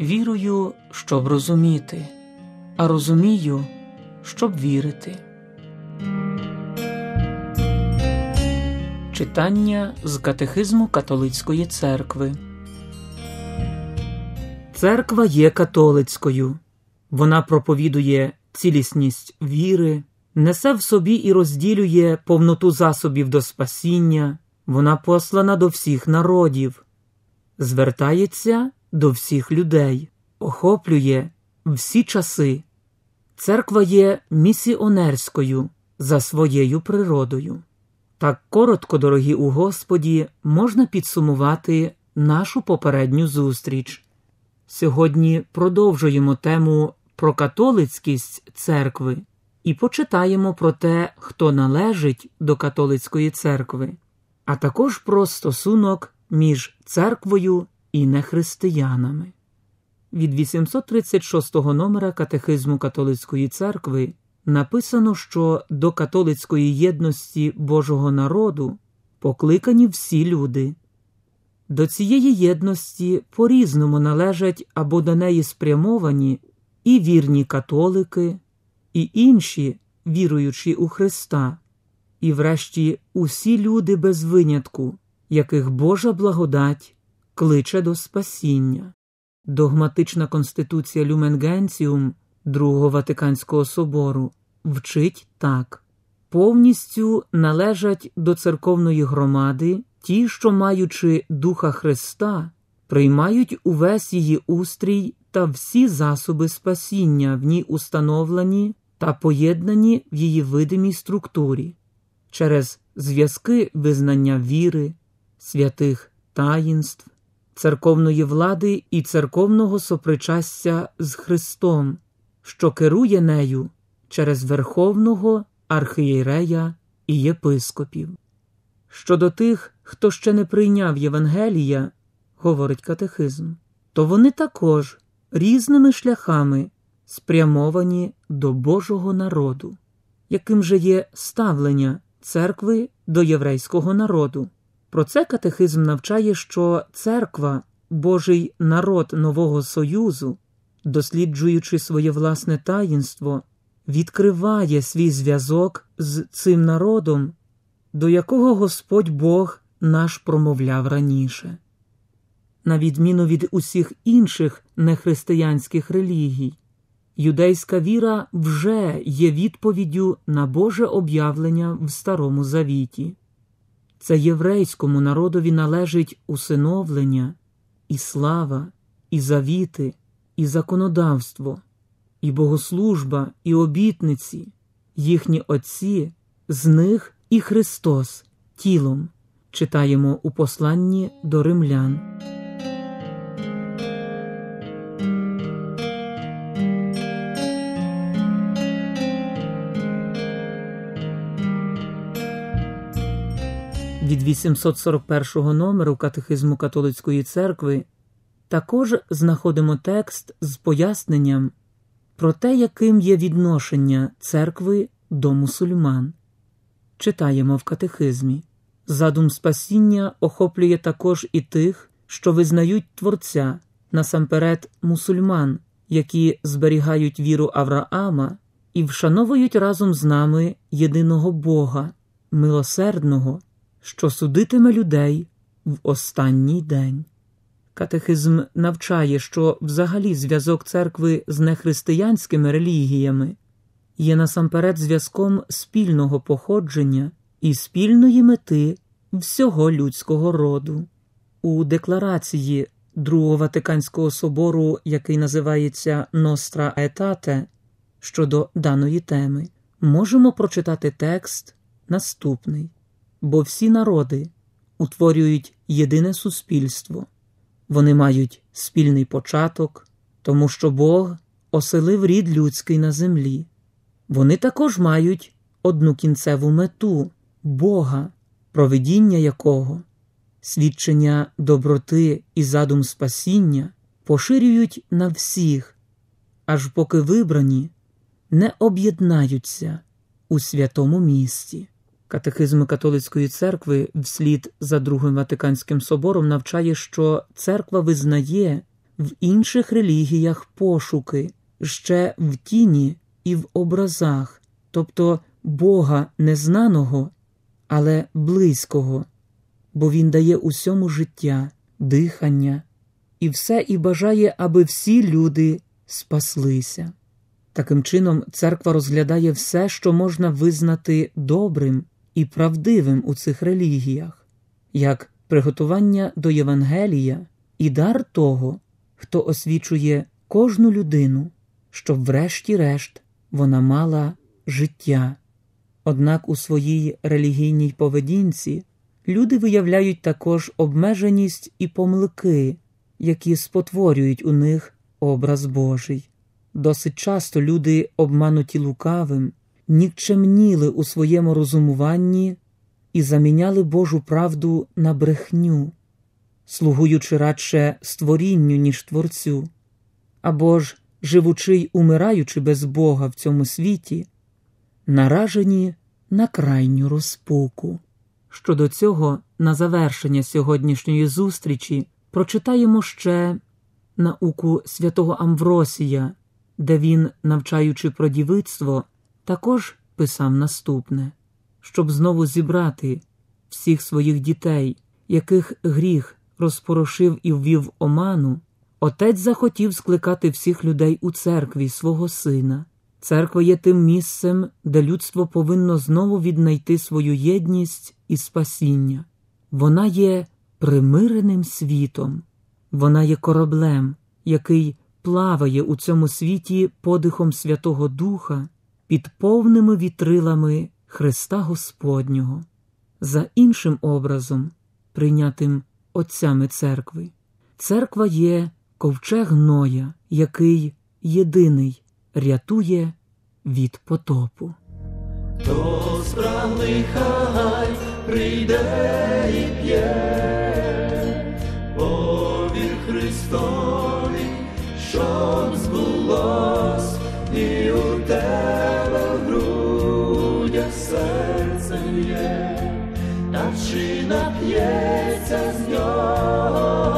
Вірую, щоб розуміти, а розумію, щоб вірити. Читання з Катехизму Католицької церкви. Церква є католицькою. Вона проповідує цілісність віри, несе в собі і розділює повноту засобів до спасіння. Вона послана до всіх народів, звертається до всіх людей, охоплює всі часи. Церква є місіонерською за своєю природою. Так коротко, дорогі у Господі, можна підсумувати нашу попередню зустріч. Сьогодні продовжуємо тему про католицькість церкви і почитаємо про те, хто належить до католицької церкви, а також про стосунок між церквою і нехристиянами. Від 836 номера Катехизму Католицької церкви написано, що до католицької єдності Божого народу покликані всі люди. До цієї єдності по-різному належать або до неї спрямовані і вірні католики, і інші, віруючі у Христа, і врешті усі люди без винятку, яких Божа благодать кличе до спасіння. Догматична конституція Люмен Гентіум Другого Ватиканського собору вчить так: повністю належать до церковної громади ті, що, маючи Духа Христа, приймають увесь її устрій та всі засоби спасіння в ній установлені та поєднані в її видимій структурі через зв'язки визнання віри, святих таїнств, церковної влади і церковного сопричастя з Христом, що керує нею через верховного архієрея і єпископів. Щодо тих, хто ще не прийняв Євангелія, говорить катехизм, то вони також різними шляхами спрямовані до Божого народу. Яким же є ставлення церкви до єврейського народу? Про це катехизм навчає, що церква, Божий народ Нового Союзу, досліджуючи своє власне таїнство, відкриває свій зв'язок з цим народом, до якого Господь Бог наш промовляв раніше. На відміну від усіх інших нехристиянських релігій, юдейська віра вже є відповіддю на Боже об'явлення в Старому Завіті. Це єврейському народові належить усиновлення, і слава, і завіти, і законодавство, і богослужба, і обітниці, їхні отці, з них і Христос тілом, читаємо у посланні до римлян. Від 841 номеру Катехизму Католицької церкви також знаходимо текст з поясненням про те, яким є відношення церкви до мусульман. Читаємо в катехизмі: задум спасіння охоплює також і тих, що визнають Творця, насамперед мусульман, які зберігають віру Авраама і вшановують разом з нами єдиного Бога, милосердного, що судитиме людей в останній день. Катехизм навчає, що взагалі зв'язок церкви з нехристиянськими релігіями є насамперед зв'язком спільного походження і спільної мети всього людського роду. У декларації Другого Ватиканського собору, який називається «Nostra Aetate», щодо даної теми, можемо прочитати текст наступний: «Бо всі народи утворюють єдине суспільство. Вони мають спільний початок, тому що Бог оселив рід людський на землі. Вони також мають одну кінцеву мету – Бога, провидіння якого, свідчення доброти і задум спасіння поширюють на всіх, аж поки вибрані не об'єднаються у святому місті». Катехизм Католицької церкви вслід за Другим Ватиканським собором навчає, що церква визнає в інших релігіях пошуки, ще в тіні і в образах, тобто Бога незнаного, але близького, бо Він дає усьому життя, дихання, і все і бажає, аби всі люди спаслися. Таким чином, церква розглядає все, що можна визнати добрим і правдивим у цих релігіях, як приготування до Євангелія і дар того, хто освічує кожну людину, щоб врешті-решт вона мала життя. Однак у своїй релігійній поведінці люди виявляють також обмеженість і помилки, які спотворюють у них образ Божий. Досить часто люди, обмануті лукавим, нікчемніли у своєму розумуванні і заміняли Божу правду на брехню, слугуючи радше створінню, ніж Творцю, або ж, живучи й умираючи без Бога в цьому світі, наражені на крайню розпуку. Щодо цього, на завершення сьогоднішньої зустрічі прочитаємо ще науку святого Амвросія, де він, навчаючи про дівицтво, також писав наступне: щоб знову зібрати всіх своїх дітей, яких гріх розпорошив і ввів в оману, Отець захотів скликати всіх людей у церкві свого Сина. Церква є тим місцем, де людство повинно знову віднайти свою єдність і спасіння. Вона є примиреним світом. Вона є кораблем, який плаває у цьому світі подихом Святого Духа під повними вітрилами Христа Господнього. За іншим образом, прийнятим отцями церкви, церква є ковчег Ноя, який єдиний рятує від потопу. Хто спраглий, хай прийде і п'є, повір Христові, щоб збулось, і у тебе в грудях серце є, та чи нап'ється з нього